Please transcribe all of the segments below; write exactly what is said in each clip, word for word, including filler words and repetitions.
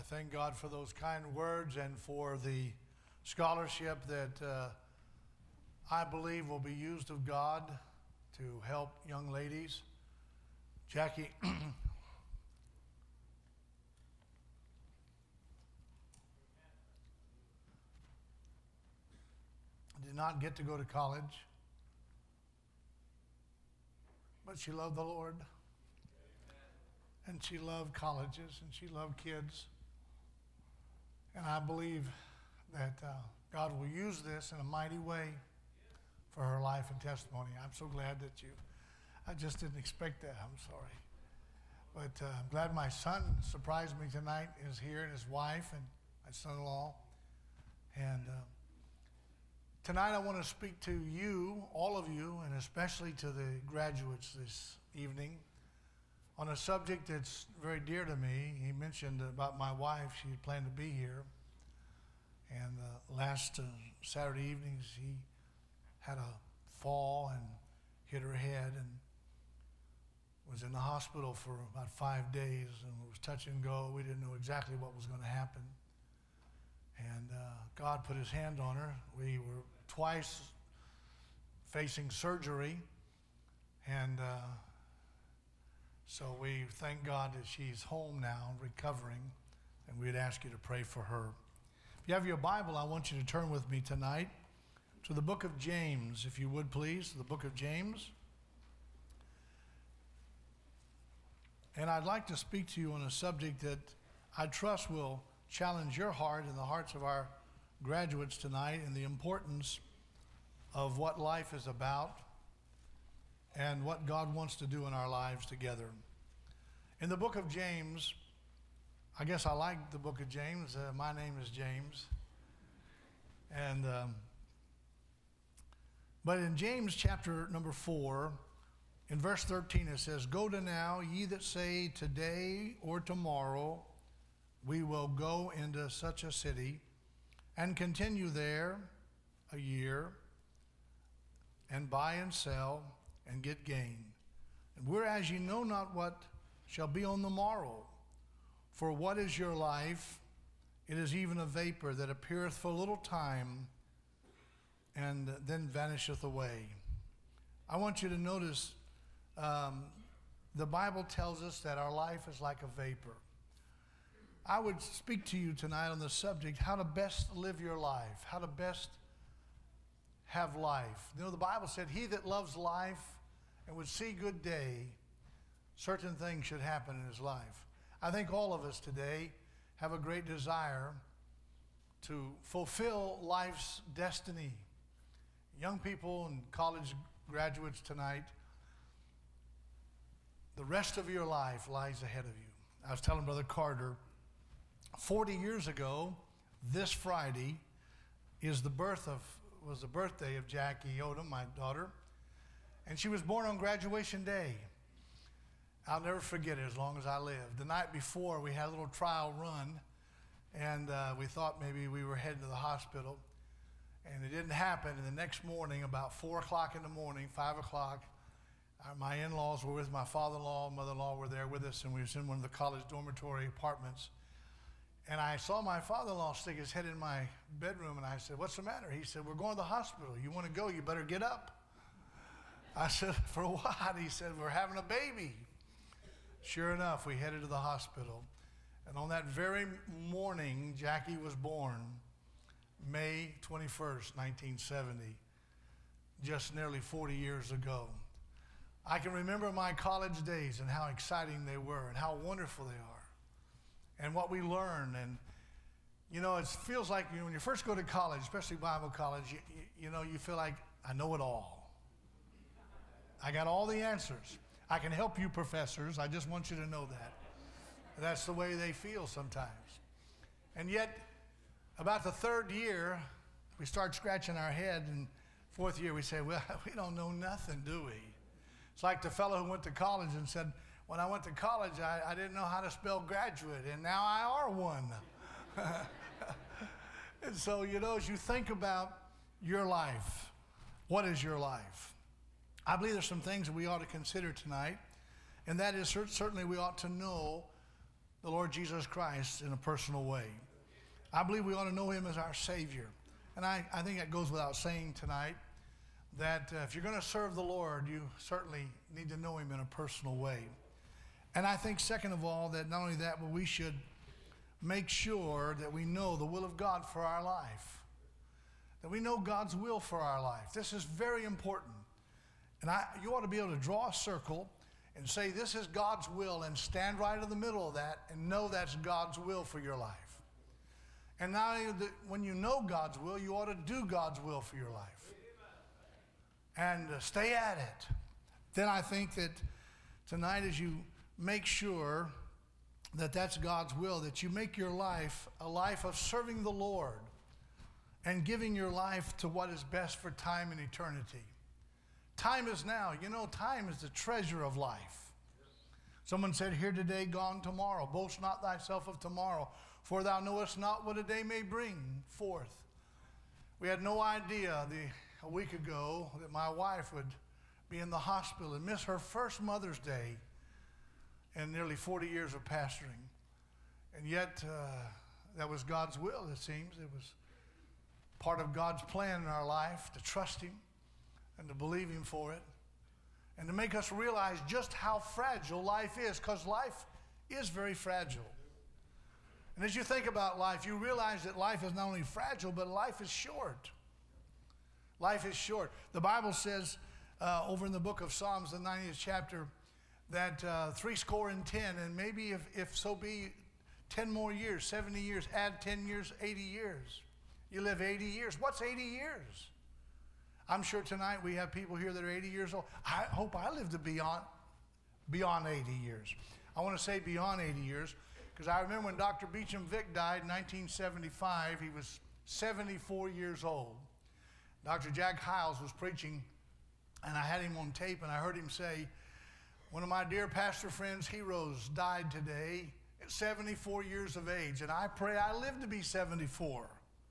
thank God for those kind words and for the scholarship that uh, I believe will be used of God to help young ladies. Jackie, did not get to go to college, but she loved the Lord. And she loved colleges, and she loved kids. And I believe that uh, God will use this in a mighty way for her life and testimony. I'm so glad that you, I just didn't expect that. I'm sorry. But uh, I'm glad my son surprised me tonight, is here, and his wife, and my son-in-law. And uh, tonight I want to speak to you, all of you, and especially to the graduates this evening, on a subject that's very dear to me. He mentioned about my wife. She had planned to be here. And uh, last uh, Saturday evenings, he had a fall and hit her head and was in the hospital for about five days and it was touch and go. We didn't know exactly what was going to happen. And uh, God put his hand on her. We were twice facing surgery, and uh, so we thank God that she's home now, recovering, and we'd ask you to pray for her. If you have your Bible, I want you to turn with me tonight to the book of James, if you would please, the book of James. And I'd like to speak to you on a subject that I trust will challenge your heart and the hearts of our graduates tonight, and the importance of what life is about and what God wants to do in our lives together. In the book of James, I guess I like the book of James. Uh, my name is James. And um, but in James chapter number four, in verse thirteen, it says, "Go to now, ye that say today or tomorrow, we will go into such a city, and continue there a year, and buy and sell, and get gain. And whereas ye know not what shall be on the morrow, for what is your life? It is even a vapor that appeareth for a little time, and then vanisheth away." I want you to notice um, the Bible tells us that our life is like a vapor. I would speak to you tonight on the subject, how to best live your life, how to best have life. You know, the Bible said, "He that loves life and would see good day, certain things should happen in his life." I think all of us today have a great desire to fulfill life's destiny. Young people and college graduates tonight, the rest of your life lies ahead of you. I was telling Brother Carter, forty years ago, this Friday is the birth of, was the birthday of Jackie Odom, my daughter, and she was born on graduation day. I'll never forget it as long as I live. The night before, we had a little trial run, and uh, we thought maybe we were heading to the hospital, and it didn't happen. And the next morning, about four o'clock in the morning, five o'clock, uh, my in-laws were with my father-in-law, mother-in-law were there with us, and we was in one of the college dormitory apartments. And I saw my father-in-law stick his head in my bedroom, and I said, "What's the matter?" He said, "We're going to the hospital. You want to go? You better get up." I said, "For what?" He said, "We're having a baby." Sure enough, we headed to the hospital. And on that very morning, Jackie was born, May twenty-first, nineteen seventy, just nearly forty years ago. I can remember my college days and how exciting they were and how wonderful they are and what we learned. And, you know, it feels like you know, when you first go to college, especially Bible college, you, you, you know, you feel like, I know it all. I got all the answers. I can help you, professors. I just want you to know that. That's the way they feel sometimes. And yet, about the third year, we start scratching our head, and fourth year we say, well, we don't know nothing, do we? It's like the fellow who went to college and said, when I went to college, I, I didn't know how to spell graduate, and now I are one. And so, you know, as you think about your life, what is your life? I believe there's some things that we ought to consider tonight, and that is certainly we ought to know the Lord Jesus Christ in a personal way. I believe we ought to know him as our Savior. And I, I think that goes without saying tonight, that uh, if you're going to serve the Lord, you certainly need to know him in a personal way. And I think, second of all, that not only that, but we should make sure that we know the will of God for our life, that we know God's will for our life. This is very important. And I, you ought to be able to draw a circle and say, this is God's will, and stand right in the middle of that and know that's God's will for your life. And not only that, when you know God's will, you ought to do God's will for your life. And uh, stay at it. Then I think that tonight, as you make sure that that's God's will, that you make your life a life of serving the Lord and giving your life to what is best for time and eternity. Time is now. You know, time is the treasure of life. Someone said, here today, gone tomorrow. Boast not thyself of tomorrow, for thou knowest not what a day may bring forth. We had no idea the, a week ago that my wife would be in the hospital and miss her first Mother's Day in nearly forty years of pastoring. And yet, uh, that was God's will, it seems. It was part of God's plan in our life to trust him and to believe him for it, and to make us realize just how fragile life is, because life is very fragile. And as you think about life, you realize that life is not only fragile, but life is short. Life is short. The Bible says uh, over in the book of Psalms, the ninetieth chapter, that uh, three score and ten, and maybe if, if so be ten more years, seventy years, add ten years, eighty years. You live eighty years. What's eighty years? I'm sure tonight we have people here that are eighty years old. I hope I live to beyond, beyond eighty years. I want to say beyond eighty years, because I remember when Doctor Beecham Vick died in nineteen seventy-five, he was seventy-four years old. Doctor Jack Hiles was preaching, and I had him on tape, and I heard him say, one of my dear pastor friends' heroes died today at seventy-four years of age, and I pray I live to be seventy-four.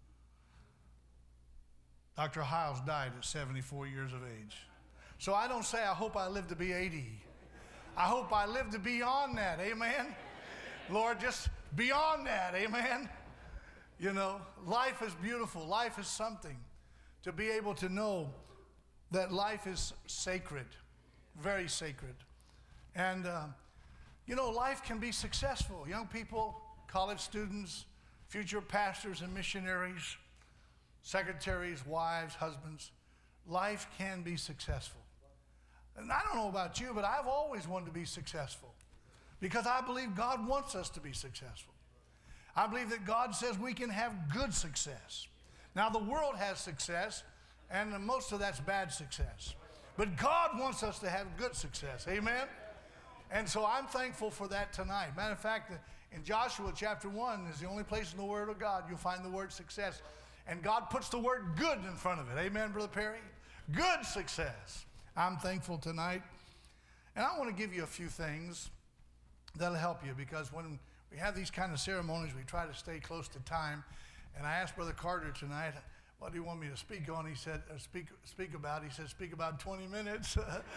Doctor Hiles died at seventy-four years of age. So I don't say I hope I live to be eighty. I hope I live to beyond that, amen? Lord, just beyond that, amen? You know, life is beautiful. Life is something. To be able to know that life is sacred, very sacred. And, uh, you know, life can be successful. Young people, college students, future pastors and missionaries, secretaries, wives, husbands, life can be successful. And I don't know about you, but I've always wanted to be successful because I believe God wants us to be successful. I believe that God says we can have good success. Now, the world has success, and most of that's bad success. But God wants us to have good success. Amen? And so I'm thankful for that tonight. Matter of fact, in Joshua chapter one is the only place in the Word of God you'll find the word success. And God puts the word good in front of it. Amen, Brother Perry? Good success. I'm thankful tonight. And I want to give you a few things that'll help you, because when we have these kind of ceremonies, we try to stay close to time. And I asked Brother Carter tonight, what do you want me to speak on? He said, uh, speak speak about. He said, speak about twenty minutes.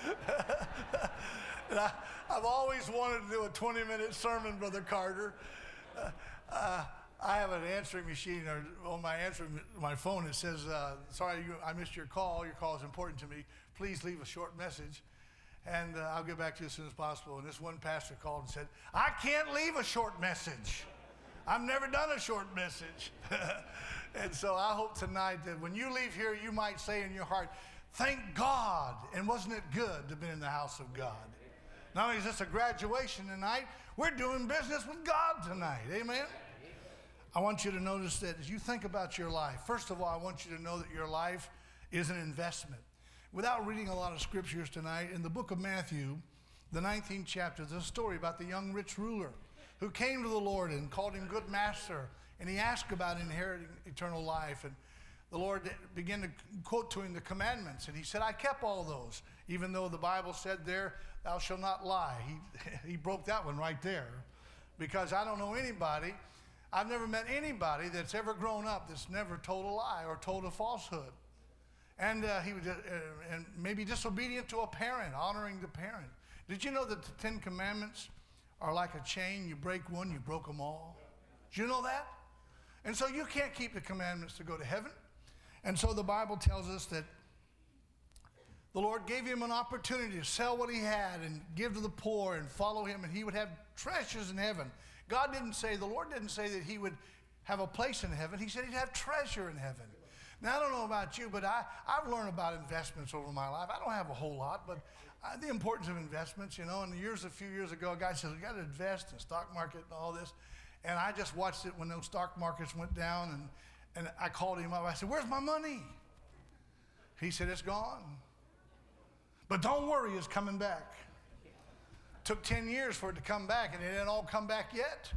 And I, I've always wanted to do a twenty-minute sermon, Brother Carter. Uh, uh, I have an answering machine or on my answering my phone. It says, uh, sorry, you, I missed your call. Your call is important to me. Please leave a short message, and uh, I'll get back to you as soon as possible. And this one pastor called and said, I can't leave a short message. I've never done a short message. And so I hope tonight that when you leave here, you might say in your heart, thank God, and wasn't it good to be in the house of God? Not only is this a graduation tonight, we're doing business with God tonight. Amen? I want you to notice that as you think about your life, first of all, I want you to know that your life is an investment. Without reading a lot of scriptures tonight, in the book of Matthew, the nineteenth chapter, there's a story about the young rich ruler who came to the Lord and called him good master, and he asked about inheriting eternal life. And the Lord began to quote to him the commandments, and he said, I kept all those, even though the Bible said there, thou shalt not lie. He, he broke that one right there, because I don't know anybody, I've never met anybody that's ever grown up that's never told a lie or told a falsehood. And uh, he was, uh, and maybe disobedient to a parent, honoring the parent. Did you know that the Ten Commandments are like a chain. You break one, you broke them all. Did you know that? And so you can't keep the commandments to go to heaven. And so the Bible tells us that the Lord gave him an opportunity to sell what he had and give to the poor and follow him, and he would have treasures in heaven. God didn't say, the Lord didn't say that he would have a place in heaven. He said he'd have treasure in heaven. Now, I don't know about you, but I, I've learned about investments over my life. I don't have a whole lot, but uh, the importance of investments, you know. And years, a few years ago, a guy said, you got to invest in the stock market and all this. And I just watched it when those stock markets went down, and, and I called him up. I said, where's my money? He said, it's gone. But don't worry, it's coming back. Took ten years for it to come back, and it didn't all come back yet.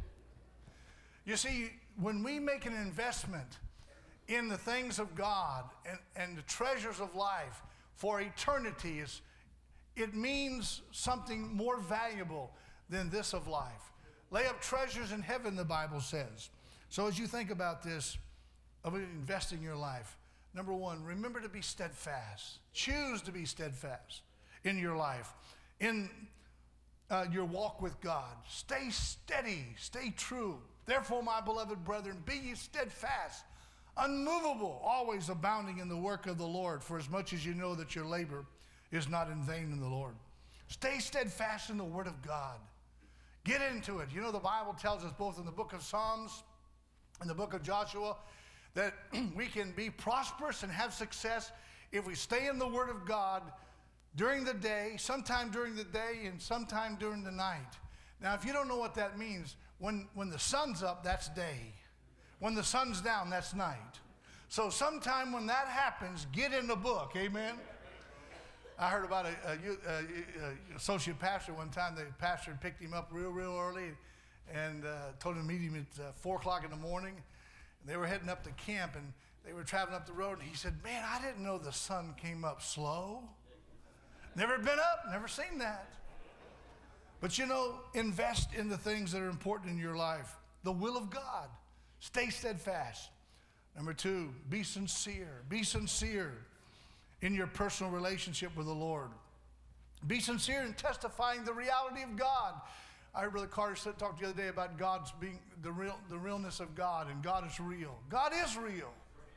You see, when we make an investment in the things of God and, and the treasures of life for eternity, is, it means something more valuable than this of life. Lay up treasures in heaven, the Bible says. So as you think about this, of investing your life, number one, remember to be steadfast. Choose to be steadfast in your life, in uh, your walk with God. Stay steady, stay true. Therefore, my beloved brethren, be ye steadfast, unmovable, always abounding in the work of the Lord, for as much as you know that your labor is not in vain in the Lord. Stay steadfast in the word of God. Get into it. You know, the Bible tells us both in the book of Psalms and the book of Joshua that we can be prosperous and have success if we stay in the word of God during the day, sometime during the day, and sometime during the night. Now, if you don't know what that means, when, when the sun's up, that's day. When the sun's down, that's night. So sometime when that happens, get in the book, amen? I heard about a, a, a, a associate pastor one time. The pastor picked him up real, real early and uh, told him to meet him at uh, four o'clock in the morning. And they were heading up to camp, and they were traveling up the road, and he said, man, I didn't know the sun came up slow. Never been up, never seen that. But you know, invest in the things that are important in your life. The will of God. Stay steadfast. Number two, be sincere. Be sincere in your personal relationship with the Lord. Be sincere in testifying the reality of God. I heard Brother Carter said, talk the other day about God's being the real, the realness of God, and God is real. God is real.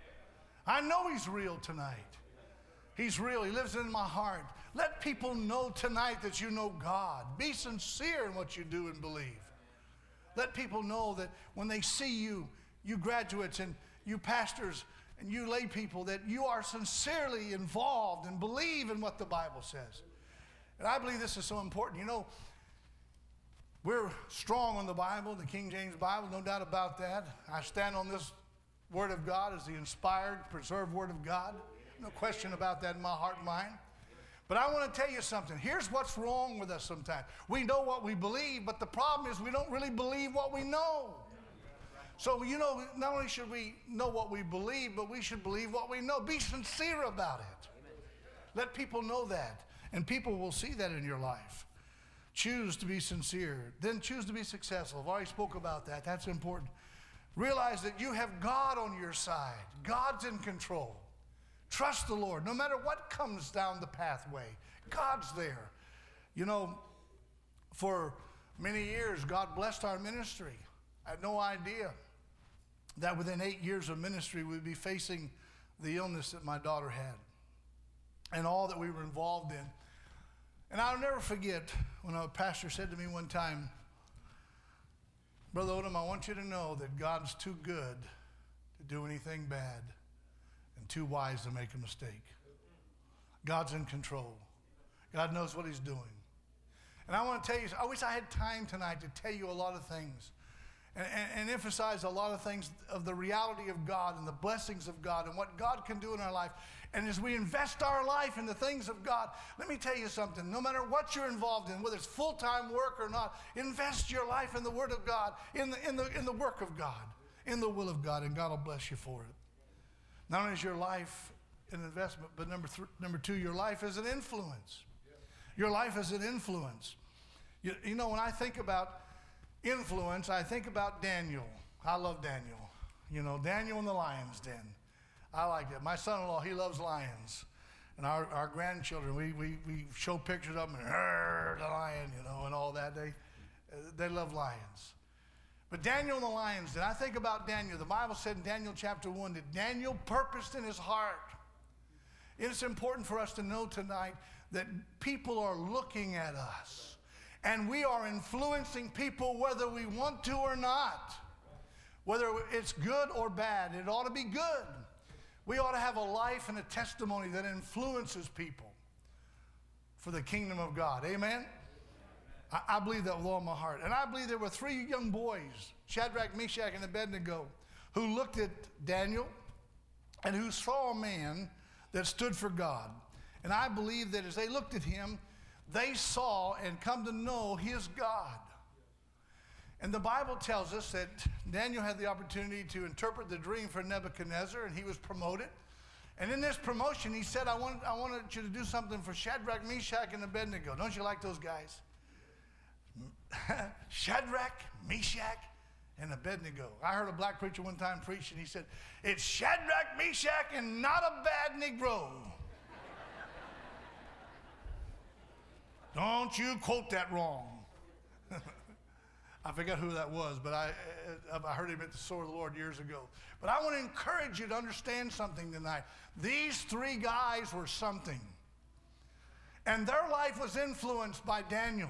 I know he's real tonight. He's real. He lives in my heart. Let people know tonight that you know God. Be sincere in what you do and believe. Let people know that when they see you, you graduates and you pastors and you lay people, that you are sincerely involved and believe in what the Bible says. And I believe this is so important. You know, we're strong on the Bible, the King James Bible, no doubt about that. I stand on this Word of God as the inspired, preserved Word of God. No question about that in my heart and mind. But I want to tell you something. Here's what's wrong with us sometimes. We know what we believe, but the problem is we don't really believe what we know. So, you know, not only should we know what we believe, but we should believe what we know. Be sincere about it. Let people know that, and people will see that in your life. Choose to be sincere. Then choose to be successful. I've already spoke about that. That's important. Realize that you have God on your side. God's in control. Trust the Lord. No matter what comes down the pathway, God's there. You know, for many years, God blessed our ministry. I had no idea that within eight years of ministry, we'd be facing the illness that my daughter had and all that we were involved in. And I'll never forget when a pastor said to me one time, Brother Odom, I want you to know that God's too good to do anything bad and too wise to make a mistake. God's in control. God knows what he's doing. And I want to tell you, I wish I had time tonight to tell you a lot of things and, and, and emphasize a lot of things of the reality of God and the blessings of God and what God can do in our life. And as we invest our life in the things of God, let me tell you something. No matter what you're involved in, whether it's full-time work or not, invest your life in the Word of God, in the, in the, in the work of God, in the will of God, and God will bless you for it. Not only is your life an investment, but number th- number two, your life is an influence. Your life is an influence. You, you know, when I think about influence, I think about Daniel. I love Daniel. You know, Daniel in the lion's den. I like that. My son-in-law, he loves lions. And our, our grandchildren, we, we, we show pictures of them, and the lion, you know, and all that. They, They love lions. But Daniel and the lions, and I think about Daniel. The Bible said in Daniel chapter one that Daniel purposed in his heart. It's important for us to know tonight that people are looking at us. And we are influencing people whether we want to or not. Whether it's good or bad, it ought to be good. We ought to have a life and a testimony that influences people for the kingdom of God. Amen? I, I believe that with all my heart. And I believe there were three young boys, Shadrach, Meshach, and Abednego, who looked at Daniel and who saw a man that stood for God. And I believe that as they looked at him, they saw and come to know his God. And the Bible tells us that Daniel had the opportunity to interpret the dream for Nebuchadnezzar, and he was promoted. And in this promotion, he said, I, want, I wanted you to do something for Shadrach, Meshach, and Abednego. Don't you like those guys? Shadrach, Meshach, and Abednego. I heard a black preacher one time preach, and he said, it's Shadrach, Meshach, and not a bad Negro. Don't you quote that wrong. I forgot who that was, but I, I heard him at the Sword of the Lord years ago. But I want to encourage you to understand something tonight. These three guys were something. And their life was influenced by Daniel.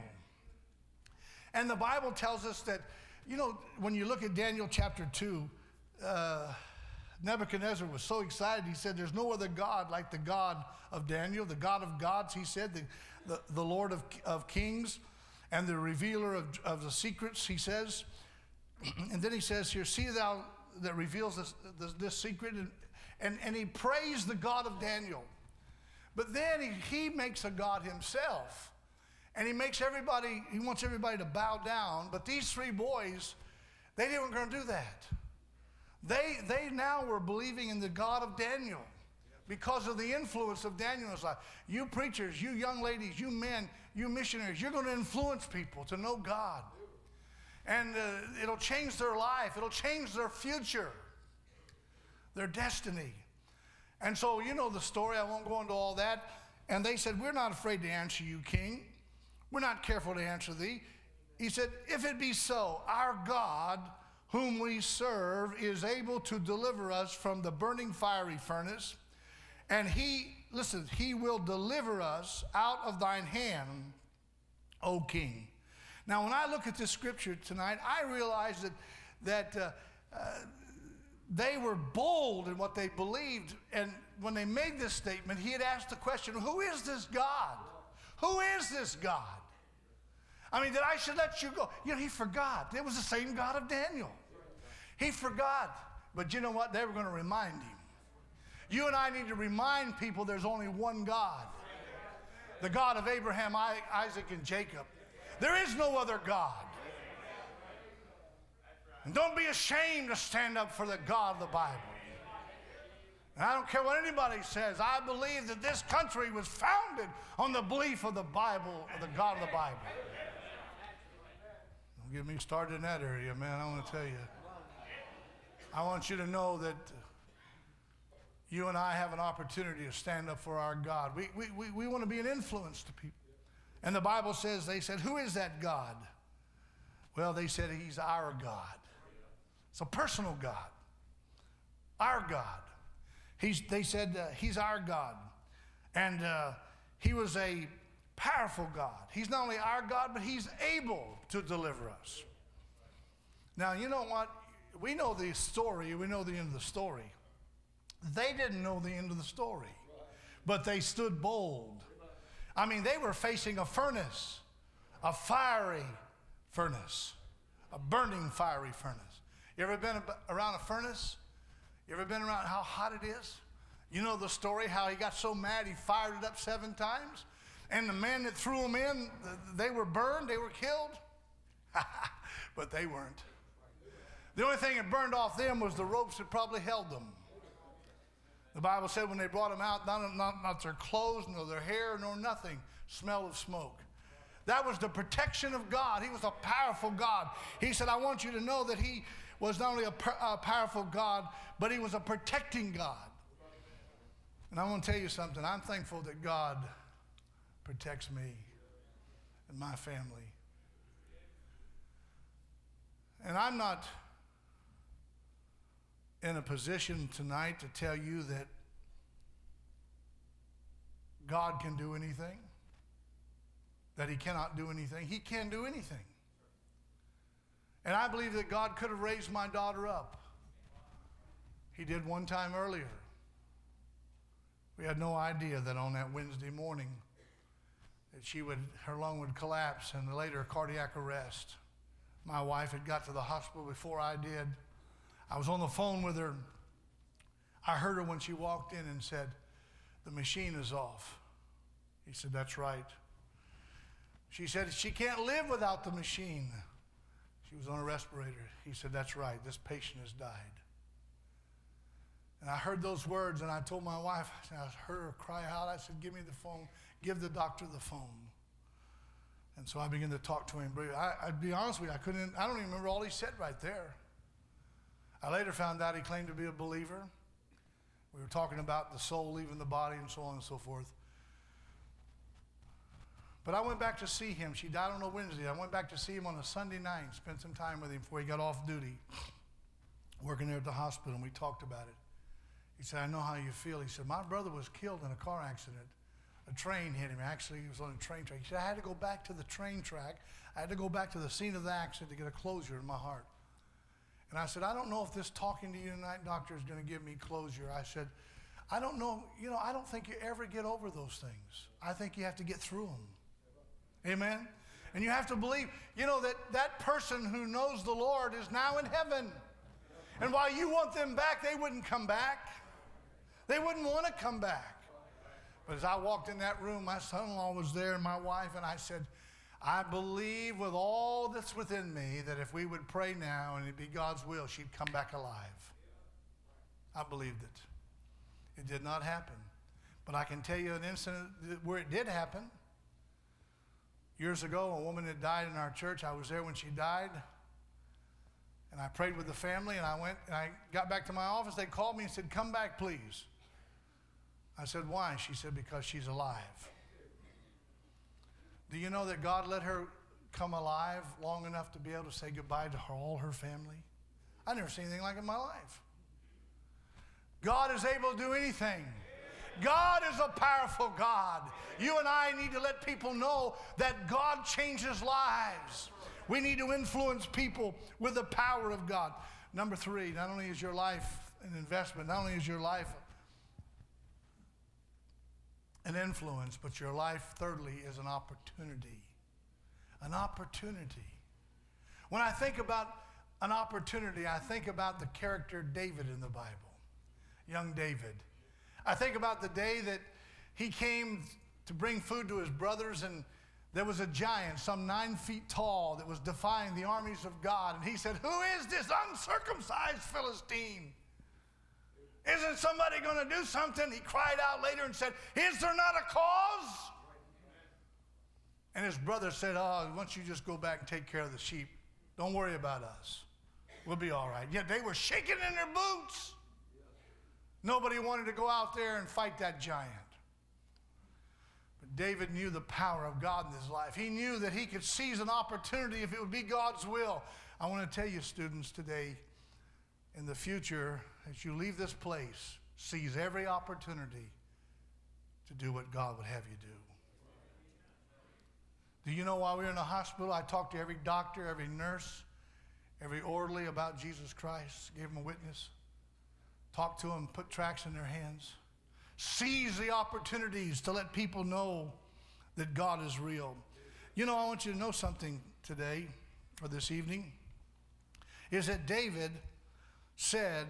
And the Bible tells us that, you know, when you look at Daniel chapter two, uh, Nebuchadnezzar was so excited. He said, there's no other God like the God of Daniel, the God of gods, he said, the, the, the Lord of, of kings. And the revealer of, of the secrets, he says. And then he says here, see thou that reveals this, this, this secret. And, and, and he praised the God of Daniel. But then he, he makes a God himself. And he makes everybody, he wants everybody to bow down. But these three boys, they weren't going to do that. They, they now were believing in the God of Daniel because of the influence of Daniel in his life. You preachers, you young ladies, you men, you missionaries, you're going to influence people to know God. And uh, it'll change their life. It'll change their future, their destiny. And so, you know the story. I won't go into all that. And they said, we're not afraid to answer you, king. We're not careful to answer thee. He said, if it be so, our God, whom we serve, is able to deliver us from the burning fiery furnace. And he, listen, he will deliver us out of thine hand, O king. Now, when I look at this scripture tonight, I realize that, that uh, uh, they were bold in what they believed. And when they made this statement, he had asked the question, who is this God? Who is this God? I mean, that I should let you go. You know, he forgot. It was the same God of Daniel. He forgot. But you know what? They were going to remind him. You and I need to remind people there's only one God. The God of Abraham, Isaac, and Jacob. There is no other God. And don't be ashamed to stand up for the God of the Bible. And I don't care what anybody says. I believe that this country was founded on the belief of the Bible, of the God of the Bible. Don't get me started in that area, man. I want to tell you. I want you to know that you and I have an opportunity to stand up for our God. We, we, we, we want to be an influence to people. And the Bible says, they said, who is that God? Well, they said, he's our God. It's a personal God. Our God. He's, they said, uh, he's our God. And uh, he was a powerful God. He's not only our God, but he's able to deliver us. Now, you know what? We know the story. We know the end of the story. They didn't know the end of the story, but they stood bold. I mean, they were facing a furnace, a fiery furnace, a burning fiery furnace. You ever been around a furnace? You ever been around how hot it is? You know the story, how he got so mad he fired it up seven times? And the men that threw them in, they were burned, they were killed? But they weren't. The only thing that burned off them was the ropes that probably held them. The Bible said when they brought them out, not, not, not their clothes, nor their hair, nor nothing smelled of smoke. That was the protection of God. He was a powerful God. He said, I want you to know that he was not only a, a powerful God, but he was a protecting God. And I want to tell you something. I'm thankful that God protects me and my family. And I'm not in a position tonight to tell you that God can do anything, that he cannot do anything. He can do anything. And I believe that God could have raised my daughter up. He did one time earlier. We had no idea that on that Wednesday morning that she would, her lung would collapse and later cardiac arrest. My wife had got to the hospital before I did. I was on the phone with her. I heard her when she walked in and said, "The machine is off." He said, "That's right." She said, "She can't live without the machine." She was on a respirator. He said, "That's right. This patient has died." And I heard those words, and I told my wife, I heard her cry out. I said, "Give me the phone. Give the doctor the phone." And so I began to talk to him. I, I'd be honest with you, I couldn't, I don't even remember all he said right there. I later found out he claimed to be a believer. We were talking about the soul leaving the body and so on and so forth. But I went back to see him. She died on a Wednesday. I went back to see him on a Sunday night, spent some time with him before he got off duty, working there at the hospital, and we talked about it. He said, "I know how you feel." He said, "My brother was killed in a car accident. A train hit him. Actually, he was on a train track." He said, "I had to go back to the train track. I had to go back to the scene of the accident to get a closure in my heart." And I said, "I don't know if this talking to you tonight, doctor, is going to give me closure." I said, "I don't know. You know, I don't think you ever get over those things. I think you have to get through them." Amen? And you have to believe, you know, that that person who knows the Lord is now in heaven. And while you want them back, they wouldn't come back. They wouldn't want to come back. But as I walked in that room, my son-in-law was there and my wife, and I said, "I believe with all that's within me that if we would pray now and it be God's will, she'd come back alive." I believed it. It did not happen. But I can tell you an incident where it did happen. Years ago, a woman had died in our church. I was there when she died. And I prayed with the family, and I went, and I got back to my office. They called me and said, "Come back, please." I said, "Why?" She said, "Because she's alive." Do you know that God let her come alive long enough to be able to say goodbye to her, all her family? I never seen anything like it in my life. God is able to do anything. God is a powerful God. You and I need to let people know that God changes lives. We need to influence people with the power of God. Number three, not only is your life an investment, not only is your life an influence, but your life, thirdly, is an opportunity. An opportunity. When I think about an opportunity, I think about the character David in the Bible, young David. I think about the day that he came to bring food to his brothers, and there was a giant, some nine feet tall, that was defying the armies of God. And he said, "Who is this uncircumcised Philistine? Isn't somebody going to do something?" He cried out later and said, "Is there not a cause?" And his brother said, "Oh, why don't you just go back and take care of the sheep? Don't worry about us. We'll be all right." Yet they were shaking in their boots. Nobody wanted to go out there and fight that giant. But David knew the power of God in his life. He knew that he could seize an opportunity if it would be God's will. I want to tell you, students, today, in the future, as you leave this place, seize every opportunity to do what God would have you do. Do you know while we were in the hospital, I talked to every doctor, every nurse, every orderly about Jesus Christ, gave them a witness. Talk to them, put tracts in their hands. Seize the opportunities to let people know that God is real. You know, I want you to know something today, or this evening, is that David said,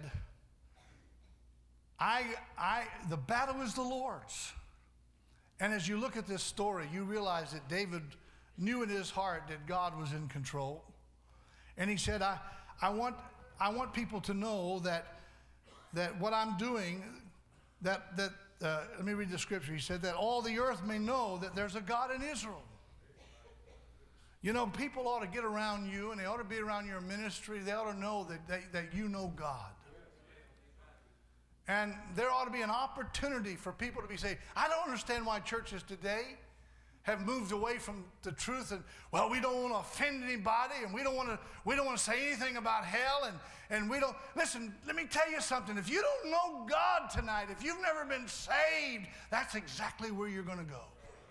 I, I, the battle is the Lord's. And as you look at this story, you realize that David knew in his heart that God was in control. And he said, I, I, want, I want people to know that that what I'm doing, that, that uh, let me read the scripture. He said that all the earth may know that there's a God in Israel. You know, people ought to get around you, and they ought to be around your ministry. They ought to know that, they, that you know God. And there ought to be an opportunity for people to be saying, "I don't understand why churches today have moved away from the truth, and well, we don't want to offend anybody, and we don't want to we don't want to say anything about hell, and and we don't listen. Let me tell you something. If you don't know God tonight, if you've never been saved, that's exactly where you're going to go.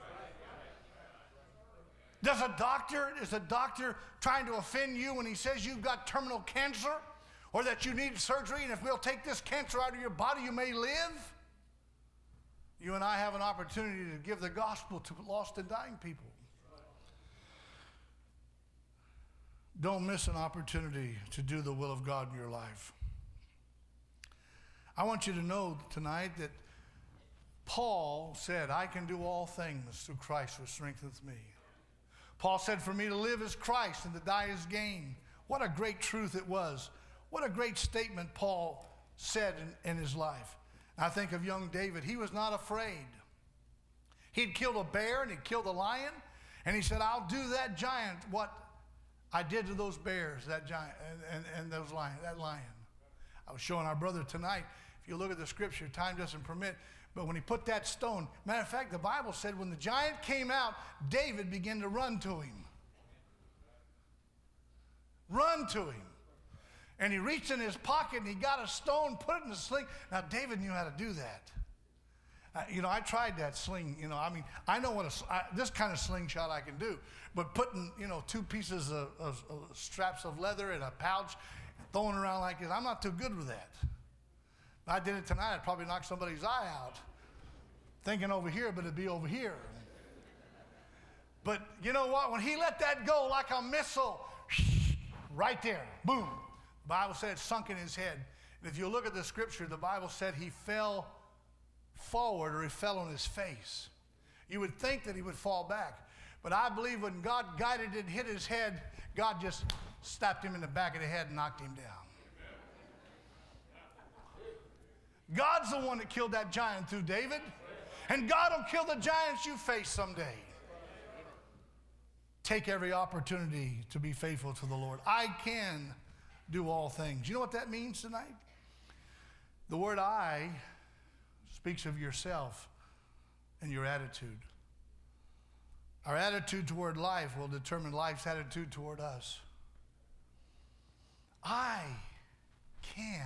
Does a doctor is a doctor trying to offend you when he says you've got terminal cancer, or that you need surgery, and if we'll take this cancer out of your body, you may live? You and I have an opportunity to give the gospel to lost and dying people. Don't miss an opportunity to do the will of God in your life. I want you to know tonight that Paul said, I can do all things through Christ who strengthens me. Paul said, for me to live is Christ and to die is gain. What a great truth it was. What a great statement Paul said in, in his life. I think of young David. He was not afraid. He'd killed a bear and he'd killed a lion, and he said, I'll do that giant what I did to those bears, that giant, and, and, and those lion, that lion. I was showing our brother tonight, if you look at the scripture, time doesn't permit, but when he put that stone, matter of fact, the Bible said when the giant came out, David began to run to him. Run to him. And he reached in his pocket and he got a stone, put it in a sling. Now, David knew how to do that. Uh, you know, I tried that sling. You know, I mean, I know what a, I, this kind of slingshot I can do. But putting, you know, two pieces of, of, of straps of leather in a pouch, throwing around like this, I'm not too good with that. If I did it tonight, I'd probably knock somebody's eye out. Thinking over here, but it'd be over here. But you know what? When he let that go like a missile, right there, boom. The Bible said it sunk in his head. And if you look at the scripture, the Bible said he fell forward, or he fell on his face. You would think that he would fall back. But I believe when God guided it and hit his head, God just slapped him in the back of the head and knocked him down. God's the one that killed that giant through David. And God will kill the giants you face someday. Take every opportunity to be faithful to the Lord. I can do all things. You know what that means tonight? The word I speaks of yourself and your attitude. Our attitude toward life will determine life's attitude toward us. I can.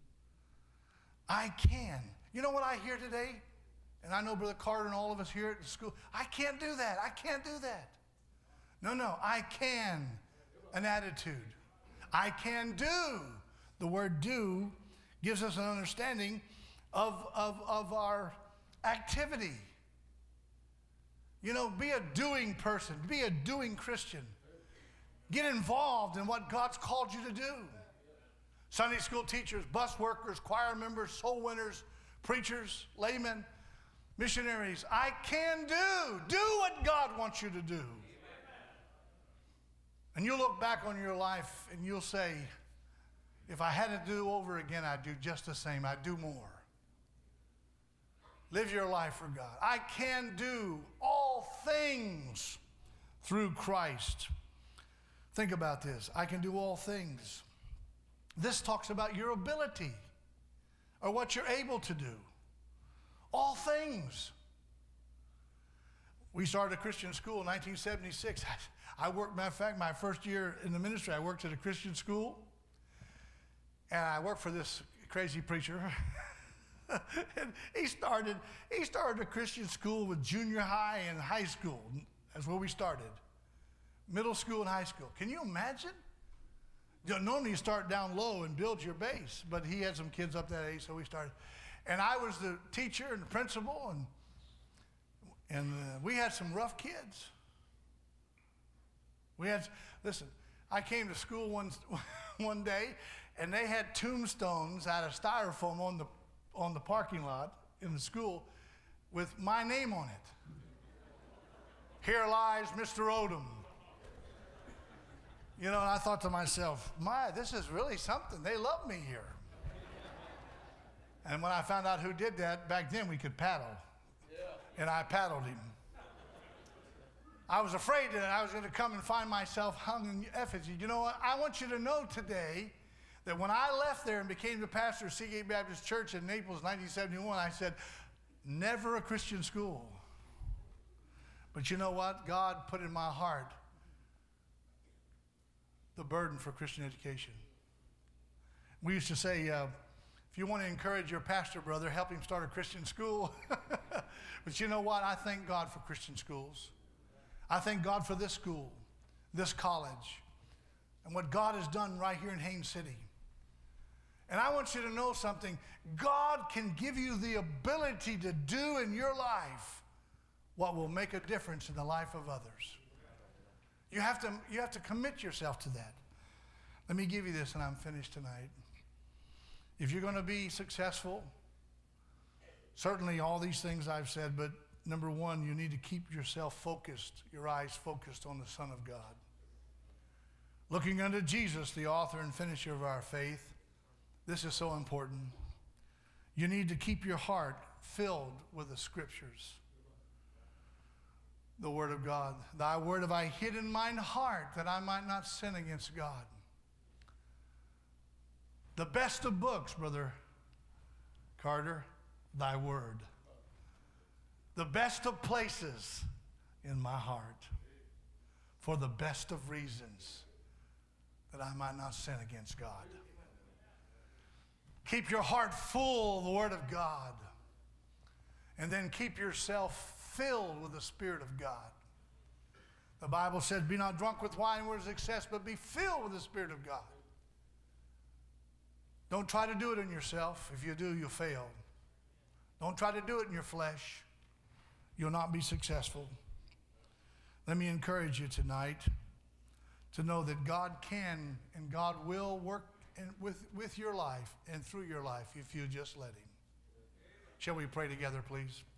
I can. You know what I hear today? And I know Brother Carter and all of us here at the school, I can't do that. I can't do that. No, no, I can. An attitude. I can do. The word do gives us an understanding of, of, of our activity. You know, be a doing person. Be a doing Christian. Get involved in what God's called you to do. Sunday school teachers, bus workers, choir members, soul winners, preachers, laymen, missionaries. I can do. Do what God wants you to do. And you'll look back on your life and you'll say, if I had to do over again, I'd do just the same. I'd do more. Live your life for God. I can do all things through Christ. Think about this. I can do all things. This talks about your ability or what you're able to do. All things. We started a Christian school in nineteen seventy-six. I worked, matter of fact, my first year in the ministry, I worked at a Christian school. And I worked for this crazy preacher. And he started, he started a Christian school with junior high and high school. That's where we started. Middle school and high school. Can you imagine? You know, normally you start down low and build your base, but he had some kids up that age, so we started. And I was the teacher and the principal, and and uh, we had some rough kids. We had, listen, I came to school one one day, and they had tombstones out of styrofoam on the on the parking lot in the school with my name on it. Here lies Mister Odom. You know, and I thought to myself, my, this is really something. They love me here. And when I found out who did that, back then we could paddle. Yeah. And I paddled him. I was afraid that I was going to come and find myself hung in effigy. You know what? I want you to know today that when I left there and became the pastor of Seagate Baptist Church in Naples, nineteen seventy-one, I said, never a Christian school. But you know what? God put in my heart the burden for Christian education. We used to say, uh, if you want to encourage your pastor brother, help him start a Christian school. But you know what? I thank God for Christian schools. I thank God for this school, this college, and what God has done right here in Haines City. And I want you to know something. God can give you the ability to do in your life what will make a difference in the life of others. You have to, you have to commit yourself to that. Let me give you this, and I'm finished tonight. If you're going to be successful, certainly all these things I've said, but number one, you need to keep yourself focused, your eyes focused on the Son of God. Looking unto Jesus, the author and finisher of our faith. This is so important. You need to keep your heart filled with the Scriptures. The Word of God. Thy word have I hid in mine heart that I might not sin against God. The best of books, Brother Carter, thy word. The best of places in my heart for the best of reasons that I might not sin against God. Keep your heart full of the Word of God. And then keep yourself filled with the Spirit of God. The Bible says, be not drunk with wine where is excess, but be filled with the Spirit of God. Don't try to do it in yourself. If you do, you'll fail. Don't try to do it in your flesh. You'll not be successful. Let me encourage you tonight to know that God can and God will work in, with, with your life and through your life if you just let Him. Shall we pray together, please?